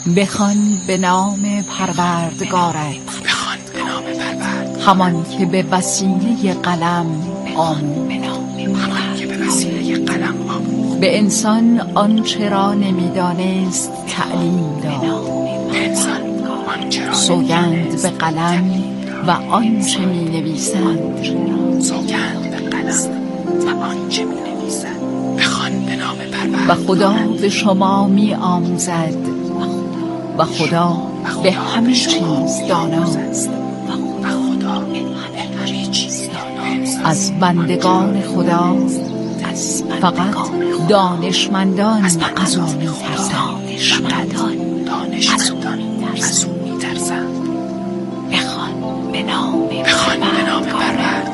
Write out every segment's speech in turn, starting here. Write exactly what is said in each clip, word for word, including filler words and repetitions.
بخوان به نام پروردگارت، بخوان به نام پروردگارت، همان که به وسیله قلم آموخت، همان که به وسیله قلم آموخت، به انسان آنچه را نمیدانست تعلیم داد، به انسان آنچه را سوگند به قلم و آنچه می نویسند، سوگند به قلم و آنچه می نویسند. بخوان به نام پروردگارت. و خدا به شما می آموزد و خدا به همه چیز داناست. و خدا به همه چیز داناست. از بندگان خدا فقط دانشمندان از او می ترسند. دانشمندان از او می ترسند. بخوان به نام بخوان به نام پروردگارت.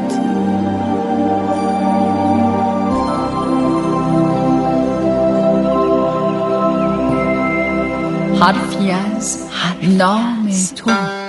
حرفی از نام تو.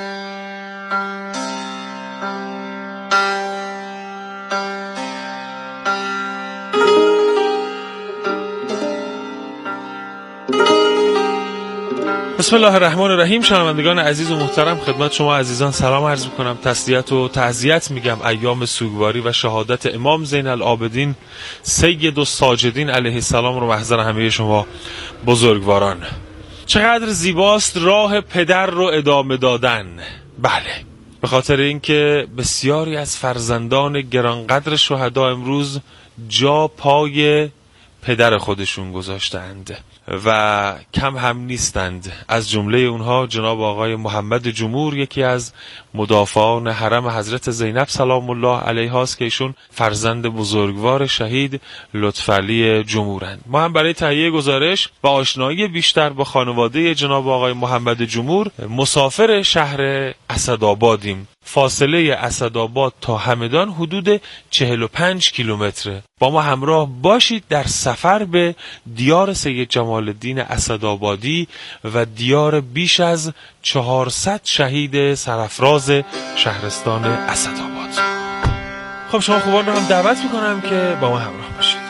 بسم الله الرحمن الرحیم. شنوندگان عزیز و محترم، خدمت شما عزیزان سلام عرض میکنم، تسلیت و تعزیت میگم ایام سوگواری و شهادت امام زین العابدین سید الساجدین علیه السلام رو محضر همه شما بزرگواران. چقدر زیباست راه پدر رو ادامه دادن. بله، به خاطر اینکه بسیاری از فرزندان گرانقدر شهدا امروز جا پای پدر خودشون گذاشتند و کم هم نیستند. از جمله اونها جناب آقای محمد جمهور، یکی از مدافعان حرم حضرت زینب سلام الله علیها است که ایشون فرزند بزرگوار شهید لطفعلی جمهورند. ما هم برای تهیه گزارش و آشنایی بیشتر با خانواده جناب آقای محمد جمهور مسافر شهر اسدآبادیم. فاصله اسدآباد تا همدان حدود چهل و پنج کیلومتره. با ما همراه باشید در سفر به دیار سید جمال الدین اسدآبادی و دیار بیش از چهارصد شهید سرافراز شهرستان اسدآباد. خب شما خوبان رو هم دعوت میکنم که با ما همراه باشید.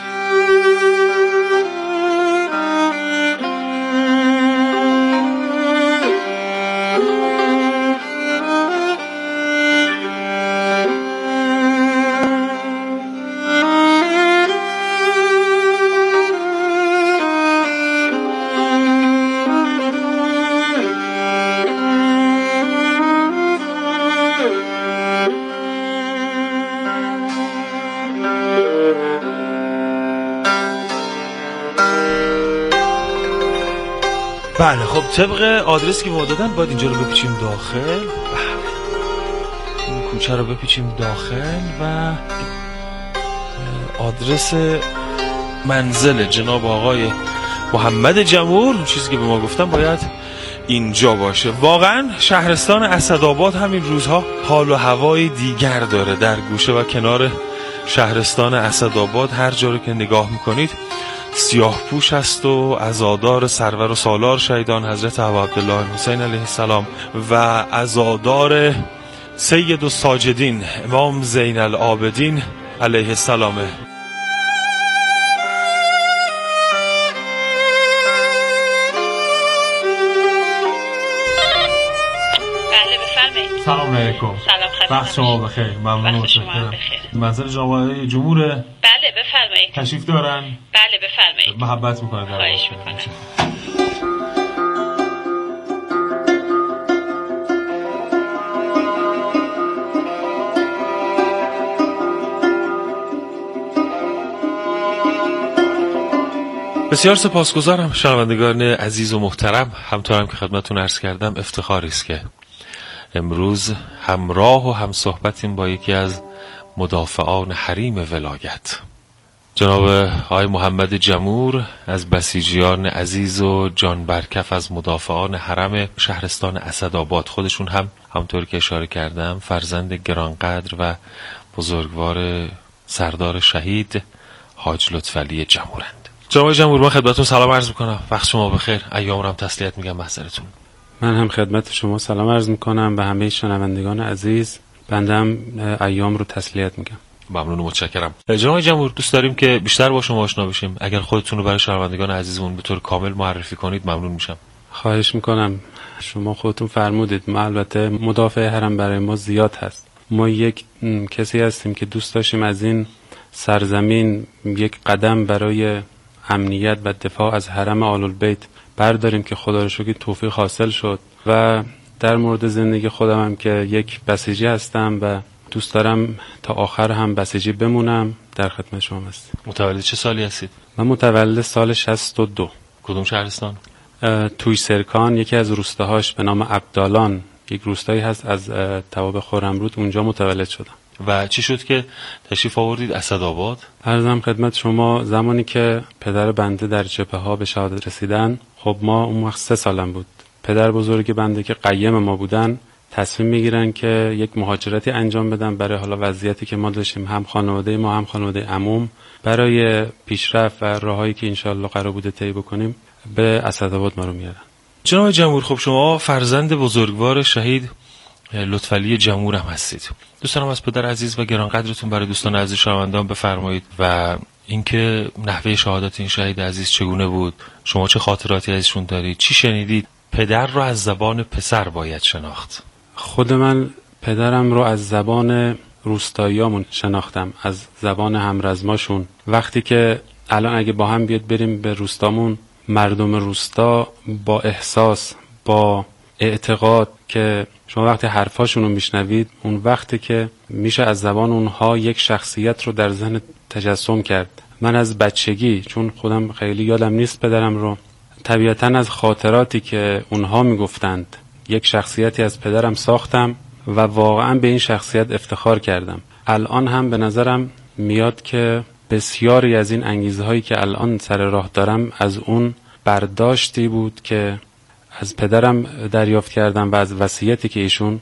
بله، خب طبق آدرسی که ما دادن باید اینجا رو بپیچیم داخل. بله، این کوچه رو بپیچیم داخل و آدرس منزل جناب آقای محمد جمهور، چیزی که به ما گفتن باید اینجا باشه. واقعا شهرستان اسدآباد همین روزها حال و هوای دیگر داره. در گوشه و کنار شهرستان اسدآباد هر جا رو که نگاه میکنید سیاه پوش است و عزادار سرور و سالار شهیدان حضرت ابا عبدالله حسین علیه السلام و عزادار سید الساجدین امام زین العابدین علیه السلام. بله بفرمایید. سلام علیکم. سلام خدمت وقت شما بخیر. ممنون. وقت شما هم بخیر. منزل جناب آقای جمهوره؟ بله بفرمایید. تشریف دارن؟ بله بفرمایید. محبت میکنه. خواهش میکنم. بسیار سپاسگزارم شنوندگان عزیز و محترم. همطورم که خدمتتون عرض کردم افتخاری است که امروز همراه و همصحبتیم با یکی از مدافعان حریم ولایت جناب آقای محمد جمهور از بسیجیان عزیز و جان برکف از مدافعان حرم شهرستان اسدآباد. خودشون هم همطور که اشاره کردم فرزند گرانقدر و بزرگوار سردار شهید حاج لطفعلی جمهورند. جناب جمهور، من خدمتتون سلام عرض میکنم. وقت شما بخیر. ایام رو هم تسلیت میگم محضرتون. من هم خدمت شما سلام عرض میکنم به همه شنوندگان عزیز. بنده هم ایام رو تسلیت میگم. ممنون و متشکرم. جناب جمهور، دوست داریم که بیشتر با شما آشنا بشیم. اگر خودتون رو برای شنوندگان عزیزمون به طور کامل معرفی کنید ممنون میشم. خواهش میکنم. شما خودتون فرمودید، ما البته مدافع حرم برای ما زیاد هست. ما یک کسی هستیم که دوست داشتیم از این سرزمین یک قدم برای امنیت و دفاع از حرم آل البیت برداریم که خدا رو شکر توفیق حاصل شد. و در مورد زندگی خودم هم که یک بسیجی هستم و دوست دارم تا آخر هم بسیجی بمونم. در خدمت شما هستم. متولد چه سالی هستید؟ من متولد سال شصت و دو. کدوم شهرستان؟ توی سرکان، یکی از روستاهاش به نام عبدالان، یک روستایی هست از توابع خرم‌رود، اونجا متولد شدم. و چی شد که تشریف آوردید اسدآباد؟ عرضم خدمت شما، زمانی که پدر بنده در جبهه ها به شهادت رسیدن، خب ما اون وقت سه سالم بود. پدر بزرگ بنده که قیم ما بودن تصمیم میگیرن که یک مهاجرتی انجام بدن برای حالا وضعیتی که ما داشتیم، هم خانواده ما هم خانواده عموم، برای پیشرفت و راهایی که انشالله قرار بوده طی بکنیم به اسدآباد ما رو میارن. جناب جمهور، خب شما فرزند بزرگوار شهید لطفعلی جمهور هم هستید. دوست دارم از پدر عزیز و گرانقدرتون برای دوستان عزیز شنوندگان بفرمایید و اینکه نحوه شهادت این شهید عزیز چگونه بود، شما چه خاطراتی ازشون دارید، چی شنیدید؟ پدر رو از زبان پسر باید شناخت. خود من پدرم رو از زبان روستاییامون شناختم، از زبان همرزماشون. وقتی که الان اگه با هم بیاد بریم به روستامون، مردم روستا با احساس، با اعتقاد که شما وقتی حرفاشون رو میشنوید، اون وقتی که میشه از زبان اونها یک شخصیت رو در ذهن تجسم کرد. من از بچگی، چون خودم خیلی یادم نیست پدرم رو، طبیعتاً از خاطراتی که اونها میگفتند یک شخصیتی از پدرم ساختم و واقعاً به این شخصیت افتخار کردم. الان هم به نظرم میاد که بسیاری از این انگیزه هایی که الان سر راه دارم از اون برداشتی بود که از پدرم دریافت کردم و از وصیتی که ایشون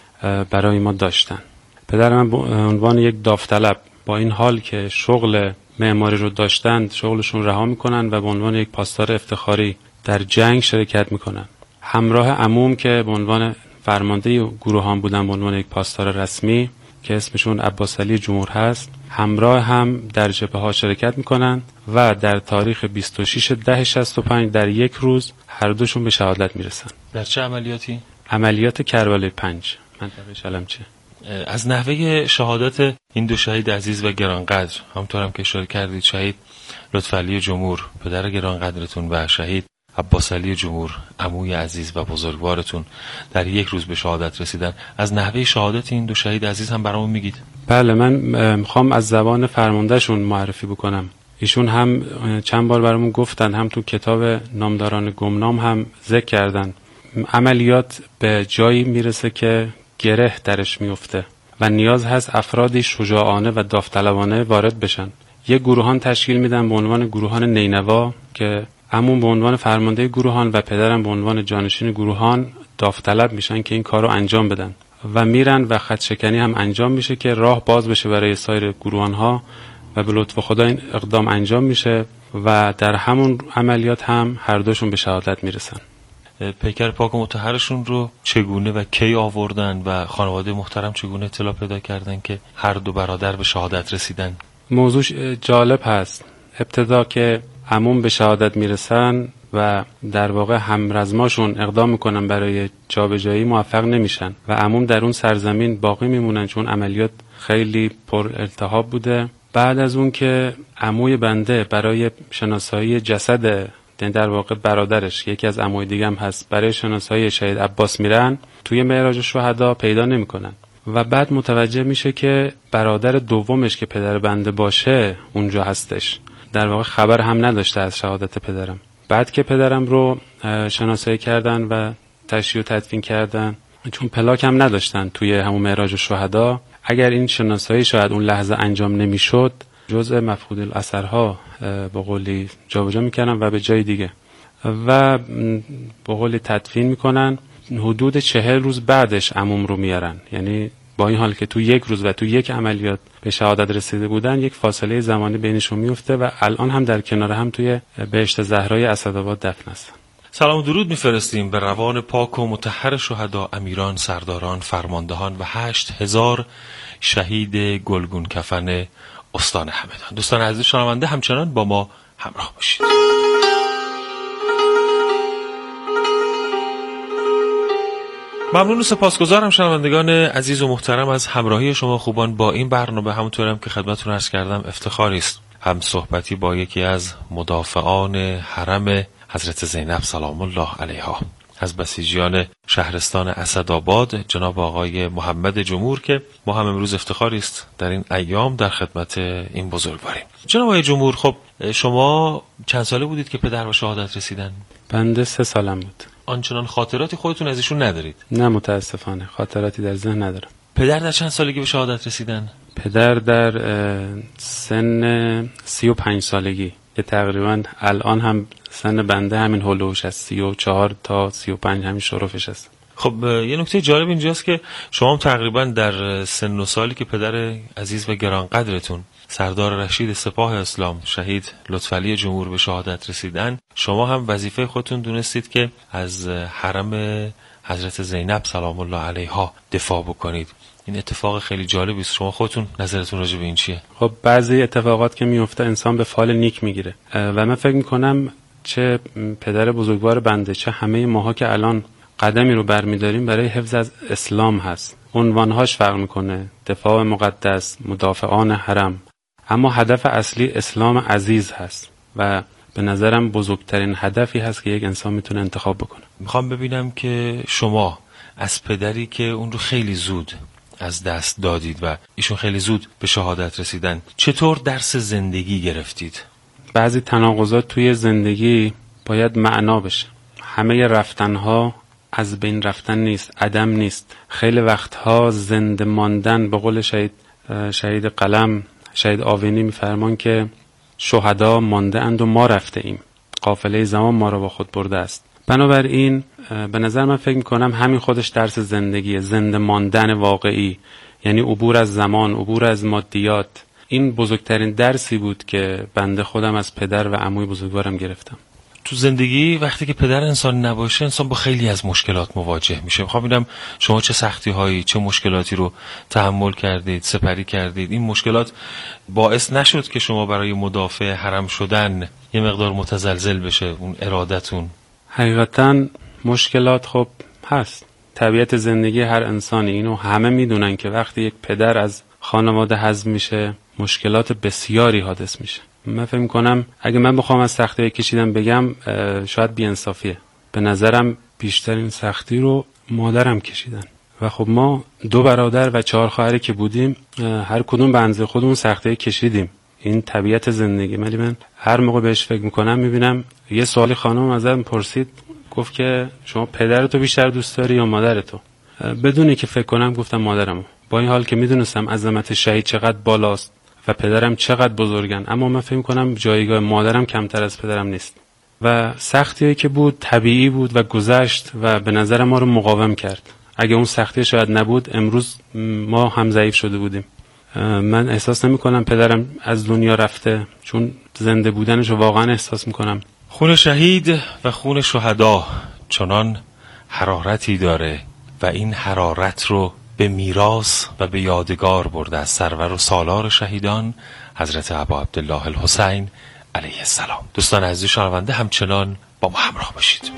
برای ما داشتن. پدرم به عنوان یک داوطلب با این حال که شغل معماری رو داشتند، شغلشون رها میکنن و به عنوان یک پاسدار افتخاری در جنگ شرکت میکنن. همراه عموم که به عنوان فرمانده گروهان بودن، به عنوان یک پاسدار رسمی که اسمشون عباس علی جمهور هست، همراه هم در جبهه ها شرکت میکنن و در تاریخ بیست و شش ده شصت و پنج در یک روز هر دوشون به شهادت میرسن. در چه عملیاتی؟ عملیات کربلای پنج، منطقه شلمچه. از نحوه شهادت این دو شهید عزیز و گرانقدر، همونطور هم که اشاره کردید، شهید لطفعلی جمهور پدر گرانقدرتون و شهید عباس علی جمهور عموی عزیز و بزرگوارتون در یک روز به شهادت رسیدن، از نحوه شهادت این دو شهید عزیز هم برامون میگید؟ بله، من میخوام از زبان فرماندهشون معرفی بکنم. ایشون هم چند بار برامون گفتن، هم تو کتاب نامداران گمنام هم ذکر کردن. عملیات به جایی میرسه که گره درش میفته و نیاز هست افرادی شجاعانه و داوطلبانه وارد بشن. یک گروهان تشکیل میدن به عنوان گروهان نینوا که عموم به عنوان فرمانده گروهان و پدرم به عنوان جانشین گروهان داوطلب میشن که این کار رو انجام بدن و میرن و خط شکنی هم انجام میشه که راه باز بشه برای سایر گروهان ها و به لطف خدا این اقدام انجام میشه و در همون عملیات هم هر دوشون به شهادت میرسن. پیکر پاک و مطهرشون رو چگونه و کی آوردن و خانواده محترم چگونه اطلاع پیدا کردن که هر دو برادر به شهادت رسیدن؟ موضوع جالب هست. ابتدا که عموم به شهادت میرسن و در واقع همرزماشون اقدام میکنن برای جابجایی، موفق نمیشن و عموم در اون سرزمین باقی میمونن چون عملیات خیلی پر التهاب بوده. بعد از اون که عموی بنده برای شناسایی جسد در واقع برادرش، یکی از عموی دیگه هم هست، برای شناسایی شهید عباس میرن، توی معراج شهدا پیدا نمیکنن و بعد متوجه میشه که برادر دومش که پدر بنده باشه اونجا هستش. در واقع خبر هم نداشته از شهادت پدرم. بعد که پدرم رو شناسایی کردن و تشییع و تدفین کردن، چون پلاک هم نداشتن توی همون معراج شهدا، اگر این شناسایی شاید اون لحظه انجام نمیشد، جزء مفقود الاثرها به قولی جابجا میکنن و به جای دیگه و به قولی تدفین میکنن. حدود چهل روز بعدش عموم رو میارن. یعنی با این حال که تو یک روز و تو یک عملیات به شهادت رسیده بودن، یک فاصله زمانی بینشون میفته و الان هم در کنار هم توی بهشت زهرای اسدآباد دفن هستن. سلام و درود میفرستیم به روان پاک و مطهر شهدا، امیران، سرداران، فرماندهان و هشت هزار شهید گلگون کفن استان همدان. دوستان عزیز شنونده، همچنان با ما همراه باشید. ممنون و سپاسگزارم شنوندگان عزیز و محترم از همراهی شما خوبان با این برنامه. همونطور هم که خدمتتون عرض کردم افتخاری است هم صحبتی با یکی از مدافعان حرم حضرت زینب سلام الله علیها، از بسیجیان شهرستان اسدآباد جناب آقای محمد جمهور، که ما هم امروز افتخاری است در این ایام در خدمت این بزرگواریم. جناب آقای جمهور، خب شما چند ساله بودید که پدر به شهادت رسیدن؟ بنده سه سالم بود. آنچنان خاطراتی خودتون از ایشون ندارید؟ نه متاسفانه خاطراتی در ذهن ندارم. پدر در چند سالگی به شهادت رسیدن؟ پدر در سن سی و پنج سالگی که تقریبا الان هم سن بنده همین هلوش از سی و چهار تا سی و پنج همین شرفش است. خب یه نکته جالب اینجاست که شما تقریبا در سن و سالی که پدر عزیز و گرانقدرتون سردار رشید سپاه اسلام شهید لطفعلی جمهور به شهادت رسیدن، شما هم وظیفه خودتون دونستید که از حرم حضرت زینب سلام الله علیها دفاع بکنید. این اتفاق خیلی جالبی است. شما خودتون نظرتون راجع به این چیه؟ خب بعضی اتفاقات که میفته انسان به فال نیک میگیره و من فکر میکنم چه پدر بزرگوار بنده چه همه ماها که الان قدمی رو برمیداریم برای حفظ از اسلام هست. عنوانهاش فرق میکنه، دفاع مقدس، مدافعان حرم، اما هدف اصلی اسلام عزیز هست و به نظرم بزرگترین هدفی هست که یک انسان میتونه انتخاب بکنه. میخوام ببینم که شما از پدری که اون رو خیلی زود از دست دادید و ایشون خیلی زود به شهادت رسیدن، چطور درس زندگی گرفتید؟ بعضی تناقضات توی زندگی باید معنا بشه. همه رفتنها از بین رفتن نیست، عدم نیست. خیلی وقتها زنده ماندن، به قول شهید شهید قلم شهید آوینی میفرمان که شهدا مانده اند و ما رفته ایم، قافله زمان ما را با خود برده است. بنابراین به نظر من فکر میکنم همین خودش درس زندگیه، زنده ماندن واقعی، یعنی عبور از زمان، عبور از مادیات. این بزرگترین درسی بود که بنده خودم از پدر و عموی بزرگوارم گرفتم. تو زندگی وقتی که پدر انسان نباشه انسان با خیلی از مشکلات مواجه میشه. میخوام ببینم شما چه سختی هایی چه مشکلاتی رو تحمل کردید، سپری کردید. این مشکلات باعث نشد که شما برای مدافع حرم شدن یه مقدار متزلزل بشه اون ارادتون؟ حقیقتا مشکلات خب هست، طبیعت زندگی هر انسانی، اینو همه میدونن که وقتی یک پدر از خانواده حذف میشه مشکلات بسیاری حادث میشه. من فکر میکنم اگه من بخوام از سختی کشیدم بگم شاید بی‌انصافیه. به نظرم بیشترین سختی رو مادرم کشیدن و خب ما دو برادر و چهار خواهری که بودیم هر کدوم به اندازه خودمون سختی کشیدیم. این طبیعت زندگی. ولی من هر موقع بهش فکر میکنم میبینم یه سوالی خانم ازم پرسید، گفت که شما پدرتو بیشتر دوست داری یا مادرتو؟ بدونی که فکر کنم گفتم مادرمو، با این حال که میدونستم عظمت شهید چقدر بالاست و پدرم چقدر بزرگن، اما من فکر میکنم جایگاه مادرم کمتر از پدرم نیست. و سختیایی که بود طبیعی بود و گذشت و به نظر ما رو مقاوم کرد. اگه اون سختی شاید نبود امروز ما هم ضعیف شده بودیم. من احساس نمی کنم پدرم از دنیا رفته، چون زنده بودنش رو واقعا احساس می کنم. خون شهید و خون شهدا چنان حرارتی داره و این حرارت رو به میراث و به یادگار برده از سرور و سالار شهیدان حضرت ابا عبدالله الحسین علیه السلام. دوستان عزیز شنونده همچنان با ما همراه باشید.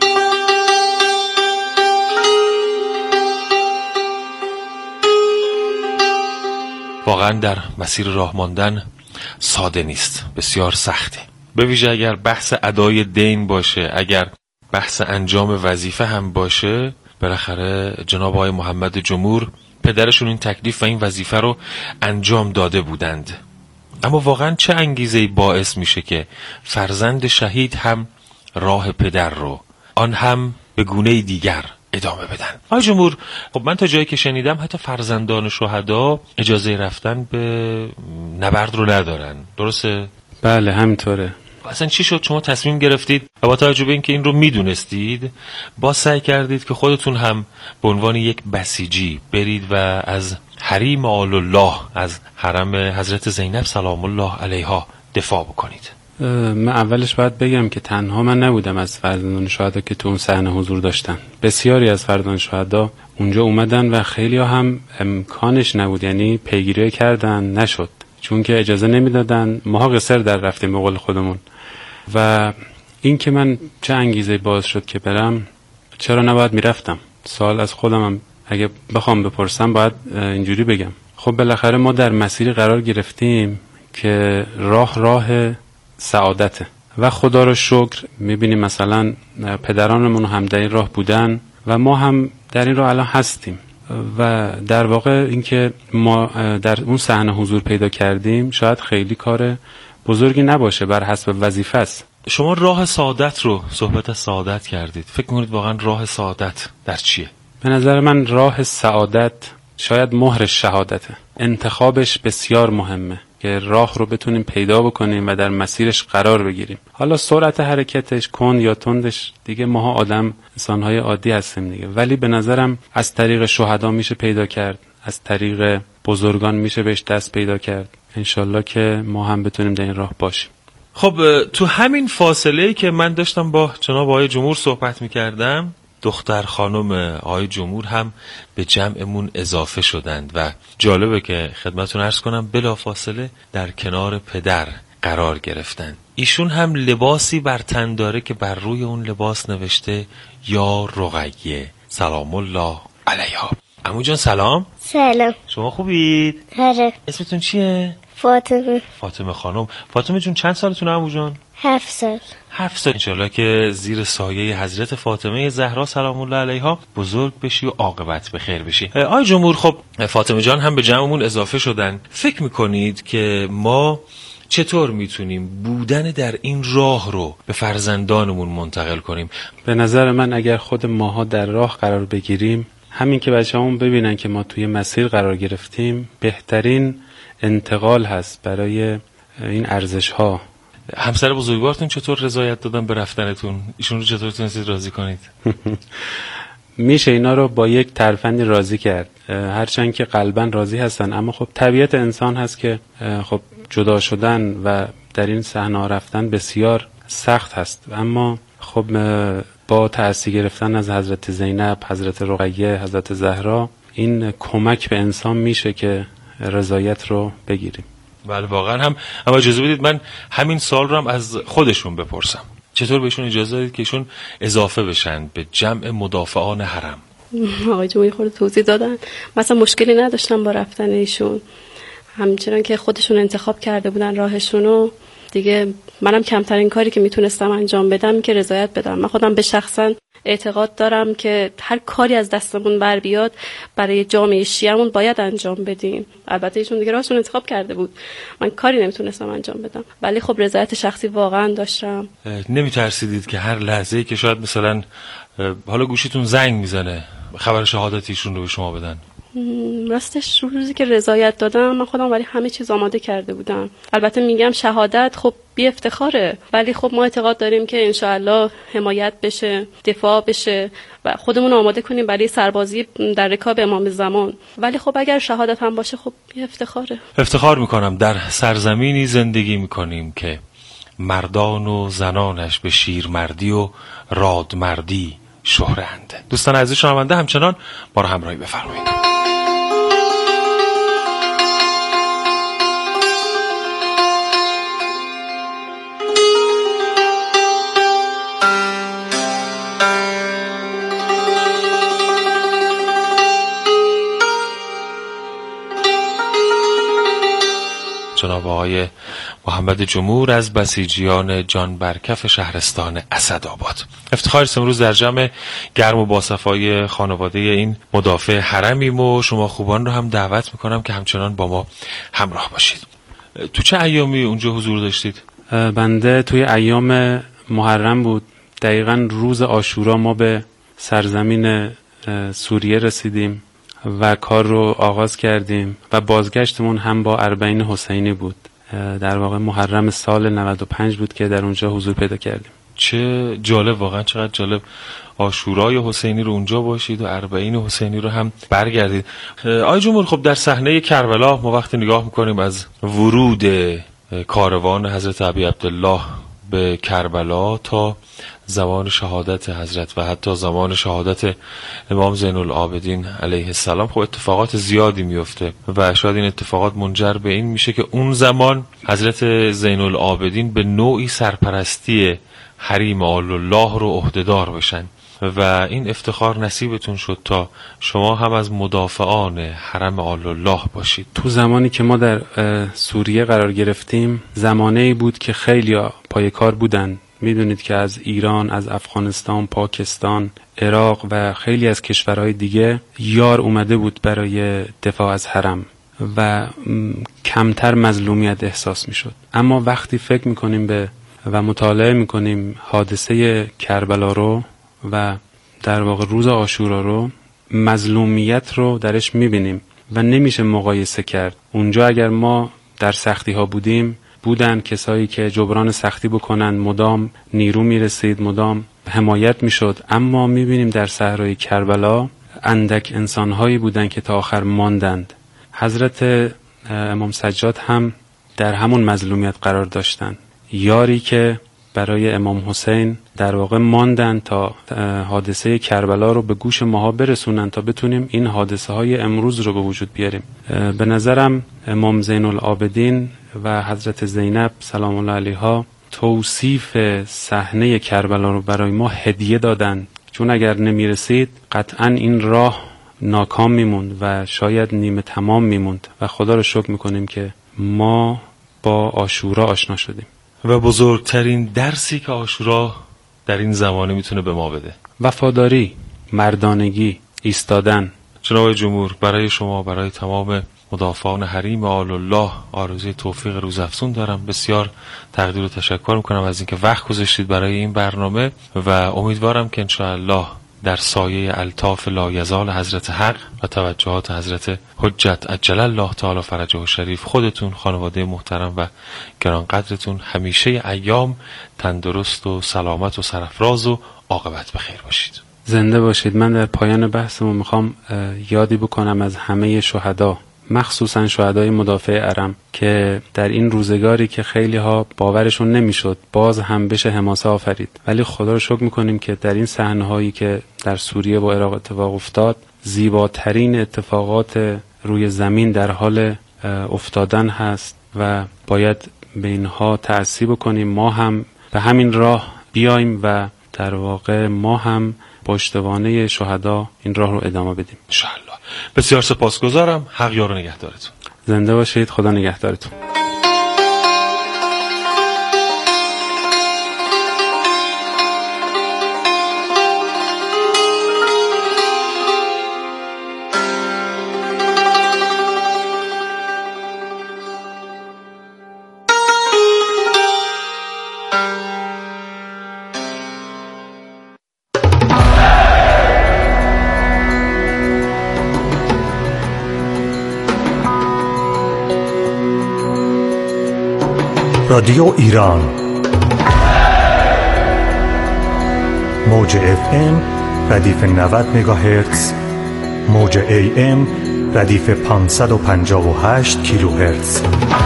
واقعا در مسیر راه ماندن ساده نیست، بسیار سخته. به ویژه اگر بحث ادای دین باشه، اگر بحث انجام وظیفه هم باشه. بالاخره جناب آقای محمد جمهور پدرشون این تکلیف و این وظیفه رو انجام داده بودند. اما واقعا چه انگیزه‌ای باعث میشه که فرزند شهید هم راه پدر رو آن هم به گونه دیگر ادامه بدن؟ آقای جمهور، خب من تا جایی که شنیدم حتی فرزندان شهدا اجازه رفتن به نبرد رو ندارن، درسته؟ بله همینطوره. اصلا چی شد شما تصمیم گرفتید و با توجه به اینکه این رو میدونستید با سعی کردید که خودتون هم به عنوان یک بسیجی برید و از حریم آل الله، از حرم حضرت زینب سلام الله علیها دفاع بکنید؟ من اولش باید بگم که تنها من نبودم از فرزندان شهدا که تو اون صحنه حضور داشتن. بسیاری از فرزندان شهدا اونجا اومدن و خیلی ها هم امکانش نبود، یعنی پیگیری کردن نشد چون که اجازه نمیدادن. ماها قصر در رفتیم به قول خودمون. و این که من چه انگیزه باعث شد که برم، چرا نباید میرفتم؟ سوال از خودم هم اگه بخوام بپرسم باید اینجوری بگم. خب بالاخره ما در مسیری قرار گرفتیم که راه راه سعادته و خدا رو شکر میبینیم مثلا پدرانمون هم در این راه بودن و ما هم در این راه الان هستیم و در واقع اینکه ما در اون صحنه حضور پیدا کردیم شاید خیلی کار بزرگی نباشه، بر حسب وظیفه است. شما راه سعادت رو صحبت از سعادت کردید، فکر می‌کنید واقعا راه سعادت در چیه؟ به نظر من راه سعادت شاید مهر شهادته. انتخابش بسیار مهمه که راه رو بتونیم پیدا بکنیم و در مسیرش قرار بگیریم. حالا سرعت حرکتش کند یا تندش دیگه ماها آدم انسان‌های عادی هستیم دیگه، ولی به نظرم از طریق شهدا میشه پیدا کرد، از طریق بزرگان میشه بهش دست پیدا کرد. انشالله که ما هم بتونیم در این راه باشیم. خب تو همین فاصله‌ای که من داشتم با جناب آقای جمهور صحبت می‌کردم، دختر خانم آقای جمهور هم به جمعمون اضافه شدند و جالبه که خدمتتون عرض کنم بلافاصله در کنار پدر قرار گرفتن. ایشون هم لباسی بر تن داره که بر روی اون لباس نوشته یا رقیه سلام الله علیها. عمو جان سلام. سلام. شما خوبید؟ آره. اسمتون چیه؟ فاطمه. فاطمه خانم. فاطمه جون چند سالتونه عمو جان؟ هفت سال. هفت سال. انشالله که زیر سایه حضرت فاطمه زهرا سلام الله علیها بزرگ بشی و عاقبت به خیر بشی. آقای جمهور، خب فاطمه جان هم به جمعمون اضافه شدن. فکر میکنید که ما چطور میتونیم بودن در این راه رو به فرزندانمون منتقل کنیم؟ به نظر من اگر خود ماها در راه قرار بگیریم، همین که بچه‌هامون ببینن که ما توی مسیر قرار گرفتیم، بهترین انتقال هست برای این ارزش‌ها. همسر بزرگوارتون چطور رضایت دادن به رفتنتون؟ ایشون رو چطور تونستید راضی کنید؟ میشه اینا رو با یک ترفندی راضی کرد، هرچند که قلباً راضی هستن، اما خب طبیعت انسان هست که خب جدا شدن و در این صحنه رفتن بسیار سخت هست، اما خب با تأثیر گرفتن از حضرت زینب، حضرت رقیه، حضرت زهرا، این کمک به انسان میشه که رضایت رو بگیریم. بله واقعا هم. اما اجازه بدید من همین سال رو هم از خودشون بپرسم، چطور بهشون اجازه دادید که ایشون اضافه بشن به جمع مدافعان حرم؟ آقای جمهوری خود توضیح دادن، مثلا مشکلی نداشتم با رفتن ایشون، همچنان که خودشون انتخاب کرده بودن راهشونو دیگه. منم کمترین کاری که میتونستم انجام بدم که رضایت بدم. من خودم به شخصا اعتقاد دارم که هر کاری از دستمون بر بیاد برای جامعه شیعه‌مون باید انجام بدیم. البته ایشون دیگه راهشون انتخاب کرده بود، من کاری نمیتونستم انجام بدم، ولی خب رضایت شخصی واقعا داشتم. نمیترسیدید که هر لحظه‌ای که شاید مثلا حالا گوشیتون زنگ میزنه خبر شهادت ایشون رو به شما بدن؟ راستش روزی که رضایت دادم من خودم برای همه چیز آماده کرده بودم. البته میگم شهادت خب بی افتخاره، ولی خب ما اعتقاد داریم که انشاءالله حمایت بشه، دفاع بشه و خودمون آماده کنیم برای سربازی در رکاب امام زمان. ولی خب اگر شهادت هم باشه خب بی افتخاره. افتخار میکنم در سرزمینی زندگی میکنیم که مردان و زنانش به شیرمردی و رادمردی شهرند. دوستان عزیز شنونده همچنان با همراهی بفرمایید. جناب آقای محمد جمهور از بسیجیان جان برکف شهرستان اسدآباد. افتخار است امروز در جمع گرم و باصفای خانواده این مدافع حرمیم و شما خوبان رو هم دعوت میکنم که همچنان با ما همراه باشید. تو چه ایامی اونجا حضور داشتید؟ بنده توی ایام محرم بود، دقیقاً روز عاشورا ما به سرزمین سوریه رسیدیم و کار رو آغاز کردیم و بازگشتمون هم با اربعین حسینی بود. در واقع محرم سال نود و پنج بود که در اونجا حضور پیدا کردیم. چه جالب، واقعا چقدر جالب عاشورای حسینی رو اونجا باشید و اربعین حسینی رو هم برگردید. آقای جمهور، خب در صحنه کربلا ما وقتی نگاه میکنیم از ورود کاروان حضرت ابی عبدالله به کربلا تا زمان شهادت حضرت و حتی زمان شهادت امام زین العابدین علیه السلام، خب اتفاقات زیادی میفته و شاید این اتفاقات منجر به این میشه که اون زمان حضرت زین العابدین به نوعی سرپرستی حریم آل الله رو عهدهدار بشن. و این افتخار نصیبتون شد تا شما هم از مدافعان حرم آل الله باشید. تو زمانی که ما در سوریه قرار گرفتیم زمانه‌ای بود که خیلی پای کار بودن. میدونید که از ایران، از افغانستان، پاکستان، عراق و خیلی از کشورهای دیگه یار اومده بود برای دفاع از حرم و کمتر مظلومیت احساس میشد. اما وقتی فکر میکنیم به و مطالعه میکنیم حادثه کربلا رو و در واقع روز عاشورا رو، مظلومیت رو درش میبینیم و نمیشه مقایسه کرد. اونجا اگر ما در سختی ها بودیم، بودن کسایی که جبران سختی بکنن، مدام نیرو میرسید، مدام حمایت میشد، اما میبینیم در صحرای کربلا اندک انسانهایی بودن که تا آخر ماندند. حضرت امام سجاد هم در همون مظلومیت قرار داشتن، یاری که برای امام حسین در واقع ماندن تا حادثه کربلا رو به گوش ماها برسونن تا بتونیم این حادثه های امروز رو به وجود بیاریم. به نظرم امام زین العابدین و حضرت زینب سلام الله علیها توصیف صحنه کربلا رو برای ما هدیه دادن، چون اگر نمیرسید قطعا این راه ناکام میموند و شاید نیمه تمام میموند و خدا رو شکر میکنیم که ما با عاشورا آشنا شدیم. و بزرگترین درسی که عاشورا در این زمانه میتونه به ما بده، وفاداری، مردانگی، ایستادن. جناب جمهور، برای شما، برای تمام مدافعان حریم آل الله آرزوی توفیق روزافزون دارم. بسیار تقدیر و تشکر میکنم از اینکه وقت گذاشتید برای این برنامه و امیدوارم که انشاءالله در سایه الطاف لایزال حضرت حق و توجهات حضرت حجت عجل الله تعالی فرجه شریف خودتون، خانواده محترم و گرانقدرتون همیشه ایام تندرست و سلامت و سرفراز و عاقبت بخیر باشید. زنده باشید. من در پایان بحثمون میخوام یادی بکنم از همه شهدا، مخصوصا شهدای مدافع حرم که در این روزگاری که خیلی ها باورشون نمیشد باز هم بشه حماسه آفرید، ولی خدا رو شکر میکنیم که در این صحنه هایی که در سوریه و عراق اتفاق افتاد، زیباترین اتفاقات روی زمین در حال افتادن هست و باید به اینها تأسی بکنیم. ما هم به همین راه بیایم و در واقع ما هم پشتوانه شهدا این راه رو ادامه بدیم انشاءالله. بسیار سپاسگزارم. حق یار و نگهدارتون. زنده باشید. خدا نگهدارتون. رادیو ایران موج اف ام ردیف نود مگاهرتز، موج ای ام ردیف پانصد و پنجاه و هشت کیلوهرتز.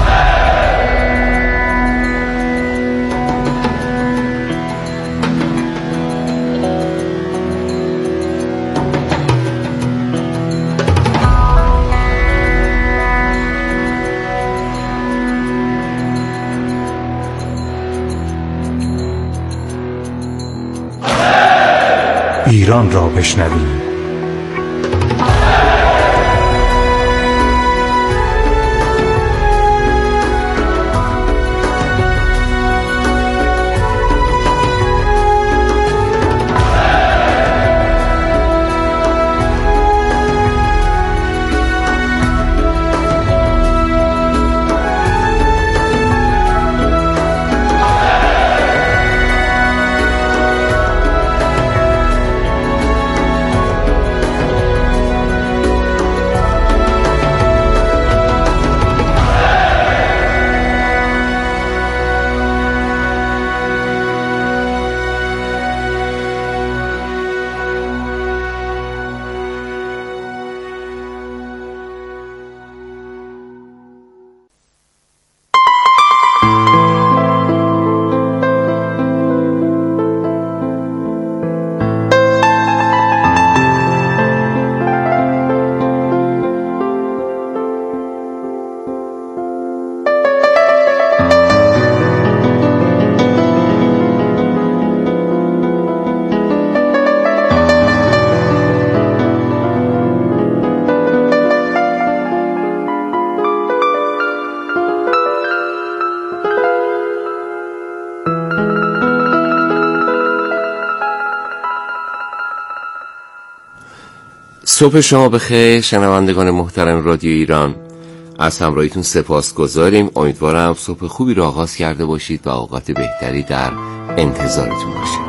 ایران را بشنویم. صبح شما بخیر شنوندگان محترم رادیو ایران، از همراهیتون سپاسگزاریم. امیدوارم صبح خوبی رو آغاز کرده باشید و اوقات بهتری در انتظارتون باشه.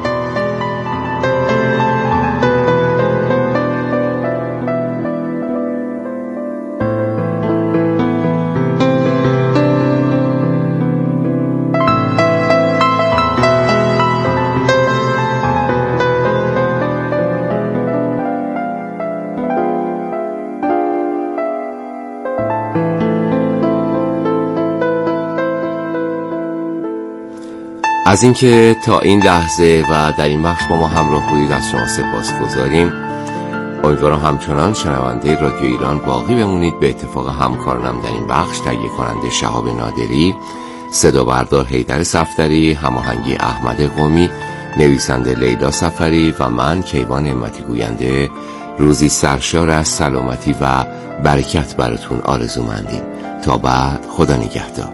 از اینکه تا این لحظه و در این بخش با ما همراه بودید از شما سپاسگزاریم. امیدوارم همچنان شنونده رادیو ایران باقی بمونید. به اتفاق همکارانم در این بخش تهیه کننده شهاب نادری، صدا بردار حیدر صفدری، هماهنگی احمد قمی، نویسنده لیلا سفری و من کیوان همتی گوینده روزی سرشار از سلامتی و برکت براتون آرزومندیم. تا بعد، خدا نگهدار.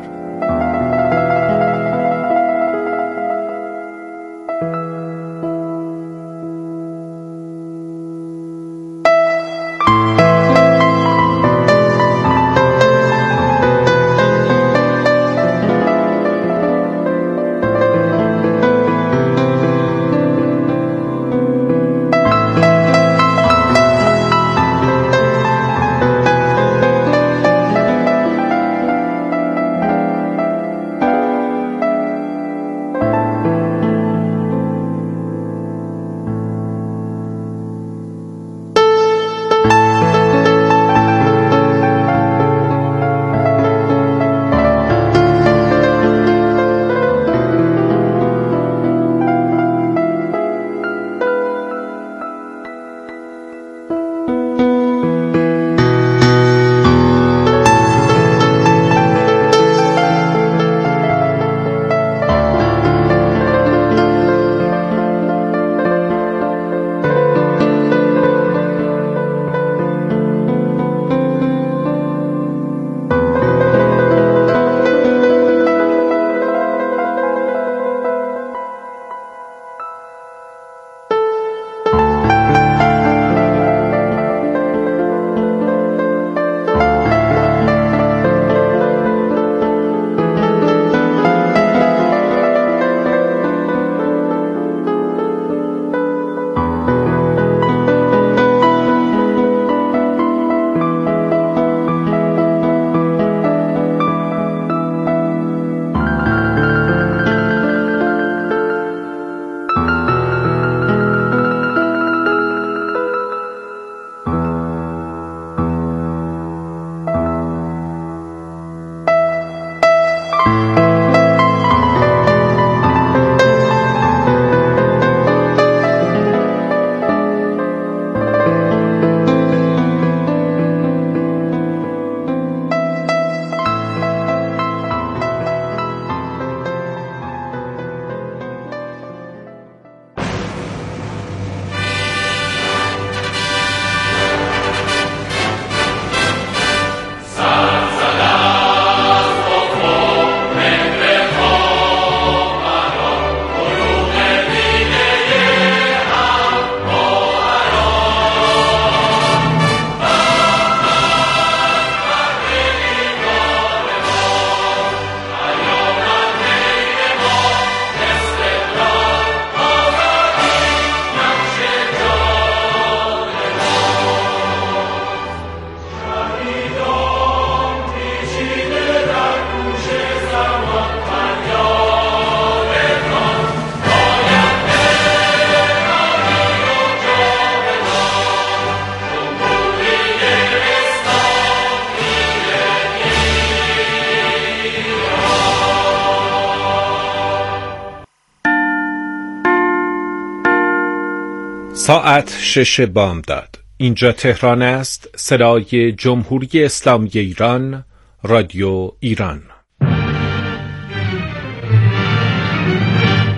ساعت شش بامداد. اینجا تهران است. صدای جمهوری اسلامی ایران، رادیو ایران.